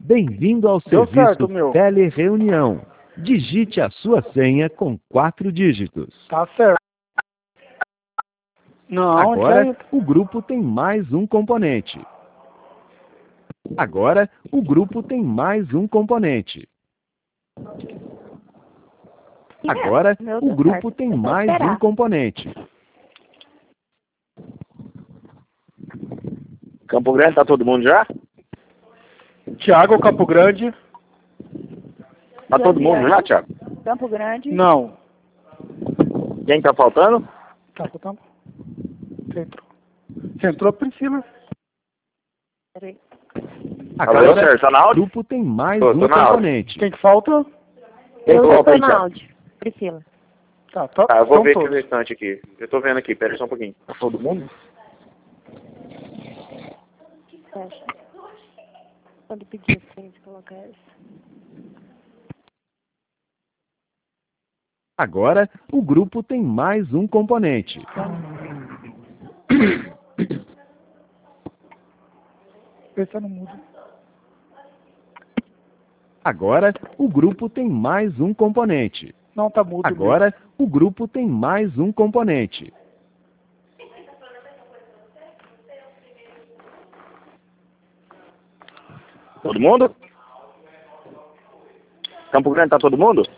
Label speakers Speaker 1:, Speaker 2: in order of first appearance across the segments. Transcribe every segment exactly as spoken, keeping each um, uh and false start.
Speaker 1: Bem-vindo ao
Speaker 2: Deu
Speaker 1: serviço
Speaker 2: certo, meu.
Speaker 1: Telereunião. Digite a sua senha com quatro dígitos.
Speaker 2: Tá certo. Não,
Speaker 1: Agora,
Speaker 2: onde é?
Speaker 1: o grupo tem mais um componente. Agora, o grupo tem mais um componente. Agora,
Speaker 3: Meu
Speaker 1: o
Speaker 3: Deus,
Speaker 1: grupo
Speaker 3: certo.
Speaker 1: tem
Speaker 3: É só
Speaker 1: mais
Speaker 3: esperar.
Speaker 1: um componente.
Speaker 4: Campo Grande, tá todo mundo já?
Speaker 2: Tiago, Campo Grande?
Speaker 4: Tá todo mundo já, Thiago?
Speaker 3: Campo Grande.
Speaker 2: Não.
Speaker 4: Quem tá faltando?
Speaker 2: Tá, tá. Você entrou. Você entrou, Priscila?
Speaker 3: Peraí.
Speaker 4: Alô,
Speaker 1: Agora,
Speaker 4: Sérgio, tá na
Speaker 1: o
Speaker 4: áudio?
Speaker 1: grupo tem mais
Speaker 4: Tô,
Speaker 1: um
Speaker 4: tô na áudio.
Speaker 1: componente.
Speaker 2: Quem que falta?
Speaker 4: Quem
Speaker 3: Eu já
Speaker 4: falta
Speaker 3: tô
Speaker 4: aí,
Speaker 3: no
Speaker 4: Thiago?
Speaker 3: áudio. Priscila.
Speaker 2: Tá, tá.
Speaker 4: Tá, eu vou
Speaker 2: são
Speaker 4: ver aqui
Speaker 2: todos.
Speaker 4: o restante aqui. Eu tô vendo aqui, pera só um pouquinho. Tá todo mundo?
Speaker 3: Fecha. Quando pedir pra gente colocar essa.
Speaker 1: Agora, o grupo tem mais um componente.
Speaker 2: Pensa no mudo.
Speaker 1: Agora, o grupo tem mais um componente.
Speaker 2: Não, tá mudo.
Speaker 1: Agora, o grupo tem mais um componente.
Speaker 4: Todo mundo? Campo Grande, tá todo mundo?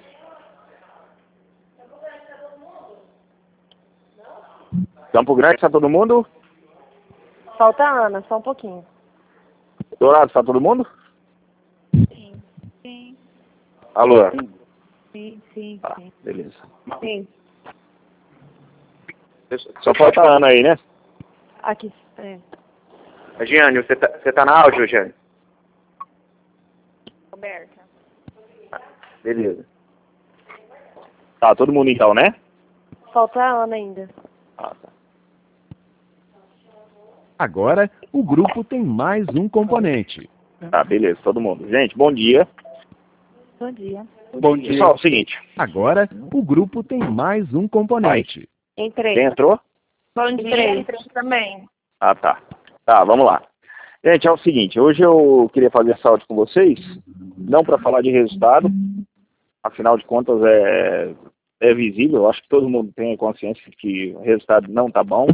Speaker 4: Campo Grande, tá todo mundo?
Speaker 3: Falta a Ana, só um pouquinho.
Speaker 4: Dourado, tá todo mundo?
Speaker 3: Sim, sim,
Speaker 4: Alô?
Speaker 3: sim, sim,
Speaker 4: Tá,
Speaker 3: sim.
Speaker 4: beleza.
Speaker 3: Sim.
Speaker 4: Só falta a Ana aí, né?
Speaker 3: Aqui, é.
Speaker 4: Giane, você tá, você tá na áudio, Giane?
Speaker 3: Roberta.
Speaker 4: Beleza. Tá, todo mundo então, né?
Speaker 3: Falta a Ana ainda.
Speaker 4: Ah, tá.
Speaker 1: Agora, o grupo tem mais um componente.
Speaker 4: Tá, beleza, todo mundo. Gente, bom dia.
Speaker 3: Bom dia.
Speaker 2: Bom dia.
Speaker 4: Pessoal, é o seguinte.
Speaker 1: Agora, o grupo tem mais um componente.
Speaker 3: Entrei.
Speaker 4: Quem entrou?
Speaker 3: Bom dia. Entrei também.
Speaker 4: Ah, tá. Tá, vamos lá. Gente, é o seguinte, hoje eu queria fazer essa áudio com vocês, não para falar de resultado, afinal de contas é, é visível, eu acho que todo mundo tem a consciência de que o resultado não tá bom,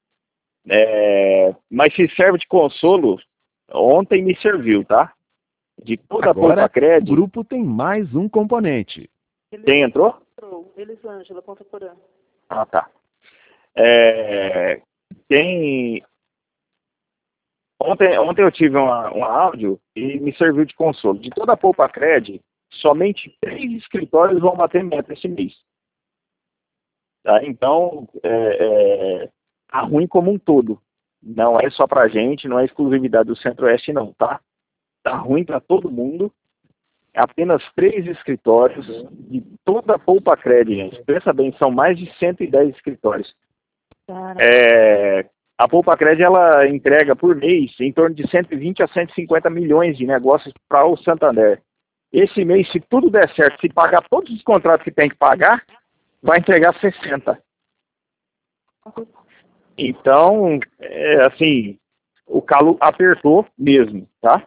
Speaker 4: é, mas se serve de consolo, ontem me serviu, tá? De toda a
Speaker 1: Agora,
Speaker 4: Poupa
Speaker 1: o
Speaker 4: Cred,
Speaker 1: grupo tem mais um componente.
Speaker 4: quem entrou?
Speaker 3: Elisângela, Ponta Porã.
Speaker 4: Ah, tá. É, quem... Ontem, ontem eu tive uma, um áudio e me serviu de consolo. De toda a Poupa Cred, somente três escritórios vão bater meta esse mês. Tá? Então, é, é, tá ruim como um todo. Não é só pra gente, não é exclusividade do Centro-Oeste, não, tá? Tá ruim para todo mundo. Apenas três escritórios de toda a Poupa Cred, gente. Pensa bem, são mais de cento e dez escritórios. É, a Poupa Cred, ela entrega por mês em torno de cento e vinte a cento e cinquenta milhões de negócios para o Santander. Esse mês, se tudo der certo, se pagar todos os contratos que tem que pagar, vai entregar sessenta. Então, é, assim, o calo apertou mesmo, tá?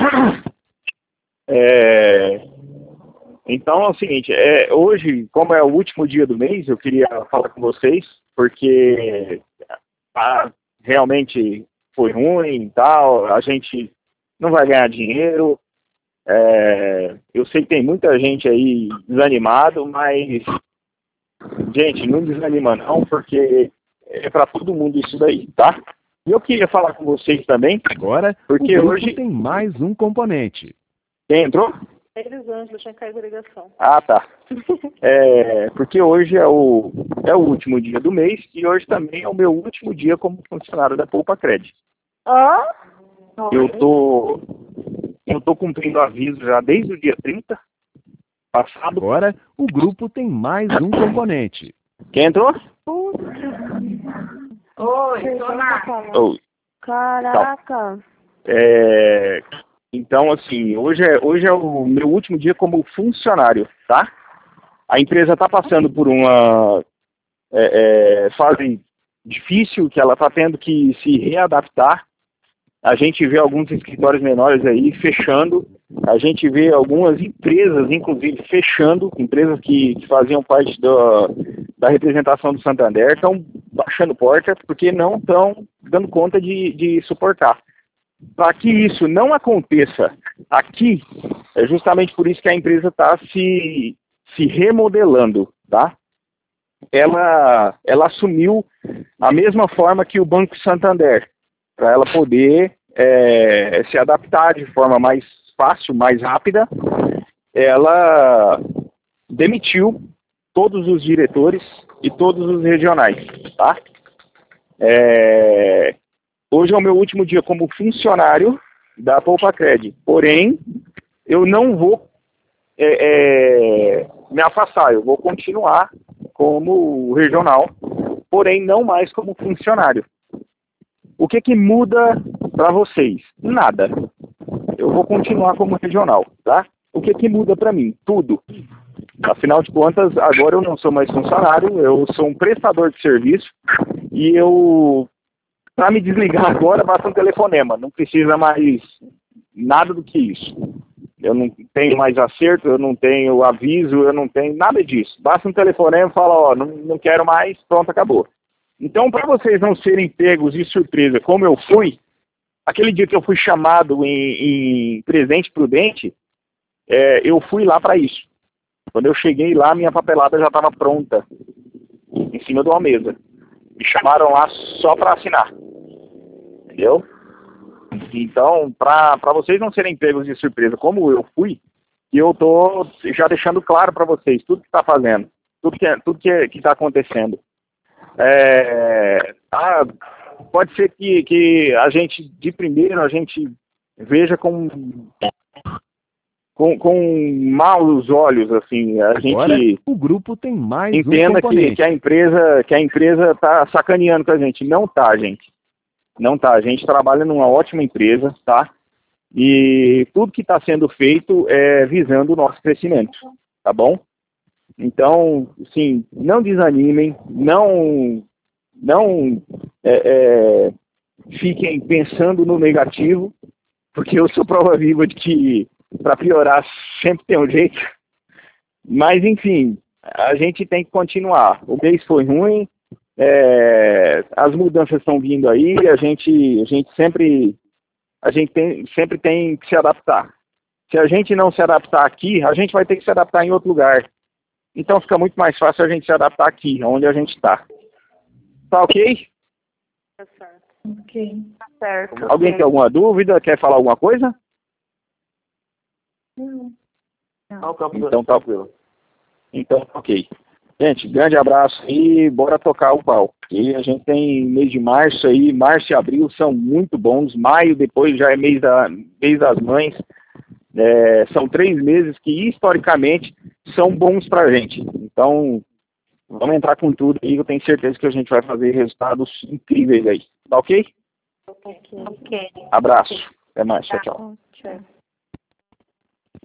Speaker 4: É, então é o seguinte, é, hoje, como é o último dia do mês, eu queria falar com vocês, porque ah, realmente foi ruim e tal, a gente não vai ganhar dinheiro, é, eu sei que tem muita gente aí desanimado, mas, gente, não desanima não, porque é para todo mundo isso daí, tá? E eu queria falar com vocês também,
Speaker 1: Agora,
Speaker 4: porque
Speaker 1: o grupo
Speaker 4: hoje...
Speaker 1: tem mais um componente.
Speaker 4: Quem entrou?
Speaker 3: Elisângela, tinha caído a ligação.
Speaker 4: Ah, tá. É, porque hoje é o, é o último dia do mês e hoje também é o meu último dia como funcionário da Poupa Cred.
Speaker 3: Ó.
Speaker 4: Eu tô, eu tô cumprindo aviso já desde o dia trinta passado.
Speaker 1: Agora, o grupo tem mais um componente.
Speaker 4: Quem entrou?
Speaker 3: Oi, tô lá.
Speaker 4: Oh,
Speaker 3: Caraca.
Speaker 4: é, então, assim, hoje é, hoje é o meu último dia como funcionário, tá? A empresa está passando por uma é, é, fase difícil, que ela está tendo que se readaptar. a gente vê alguns escritórios menores aí fechando, a gente vê algumas empresas, inclusive, fechando, empresas que, que faziam parte do, da representação do Santander, estão baixando porta porque não estão dando conta de, de suportar. Para que isso não aconteça aqui, é justamente por isso que a empresa está se, se remodelando, tá? Ela, ela assumiu a mesma forma que o Banco Santander, para ela poder é, se adaptar de forma mais fácil, mais rápida. Ela demitiu todos os diretores e todos os regionais, tá? É, hoje é o meu último dia como funcionário da Poupacred, porém, eu não vou é, é, me afastar, eu vou continuar como regional, porém não mais como funcionário. O que que muda para vocês? Nada. Eu vou continuar como regional, tá? O que que muda para mim? Tudo. Afinal de contas, agora eu não sou mais funcionário, eu sou um prestador de serviço e eu, para me desligar agora, basta um telefonema, não precisa mais nada do que isso. Eu não tenho mais acerto, eu não tenho aviso, eu não tenho nada disso. Basta um telefonema e fala, ó, não, não quero mais, pronto, acabou. Então, para vocês não serem pegos de surpresa, como eu fui, aquele dia que eu fui chamado em, em Presidente Prudente, é, eu fui lá para isso. Quando eu cheguei lá, minha papelada já estava pronta, em cima de uma mesa. Me chamaram lá só para assinar. Entendeu? Então, para vocês não serem pegos de surpresa, como eu fui, eu estou já deixando claro para vocês tudo que está fazendo, tudo que tudo que está acontecendo. É, ah, pode ser que, que a gente, de primeiro, a gente veja com, com, com maus olhos, assim, a
Speaker 1: Agora,
Speaker 4: gente
Speaker 1: o grupo tem mais
Speaker 4: entenda
Speaker 1: um
Speaker 4: que, que a empresa que a empresa está sacaneando com a gente. Não tá, gente. Não tá. A gente trabalha numa ótima empresa, tá? E tudo que está sendo feito é visando o nosso crescimento, tá bom? Então, sim, não desanimem, não, não é, é, fiquem pensando no negativo, porque eu sou prova viva de que para piorar sempre tem um jeito. Mas, enfim, a gente tem que continuar. O mês foi ruim, é, as mudanças estão vindo aí, a gente, a gente sempre, a gente tem, sempre tem que se adaptar. Se a gente não se adaptar aqui, a gente vai ter que se adaptar em outro lugar. Então fica muito mais fácil a gente se adaptar aqui, onde a gente está. Tá ok?
Speaker 3: Tá certo.
Speaker 5: Ok.
Speaker 3: Tá certo.
Speaker 4: Alguém tem alguma dúvida? Quer falar alguma coisa?
Speaker 5: Não.
Speaker 4: Então tá tranquilo. Então, ok. Gente, grande abraço e bora tocar o pau. E a gente tem mês de março aí, março e abril são muito bons. Maio depois já é mês, da, mês das mães. É, são três meses que historicamente são bons pra gente. Então, vamos entrar com tudo aí. Eu tenho certeza que a gente vai fazer resultados incríveis aí. Tá ok?
Speaker 3: Ok. Ok.
Speaker 4: Abraço. Até mais. Tchau, tchau.
Speaker 3: Tchau.